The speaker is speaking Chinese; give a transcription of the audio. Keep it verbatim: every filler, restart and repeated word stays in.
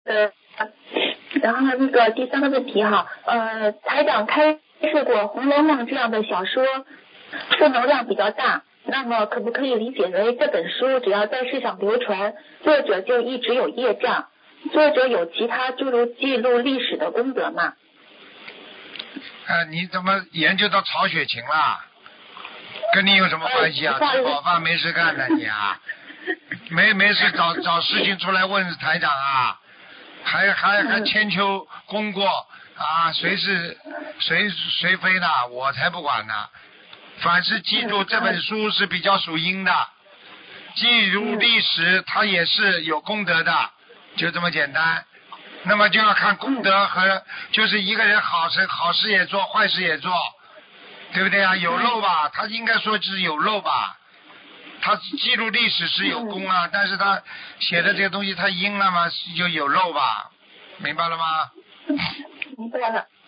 呃，然后那个第三个问题哈，呃，台长开示过《红楼梦》这样的小说负能量比较大，那么可不可以理解为这本书只要在世上流传，作者就一直有业障？作者有其他诸如记录历史的功德吗？ 呃，你怎么研究到曹雪芹啦？跟你有什么关系啊？吃饱饭没事干的你啊？没没事找找事情出来问台长啊？还还还千秋功过啊？谁是谁谁非呢？我才不管呢。凡是记住这本书是比较属阴的，记录历史它也是有功德的，就这么简单。那么就要看功德和就是一个人好事好事也做，坏事也做，对不对啊？有漏吧，他应该说是有漏吧。他记录历史是有功啊，但是他写的这个东西太阴了嘛，就有漏吧，明白了吗？ 明白了。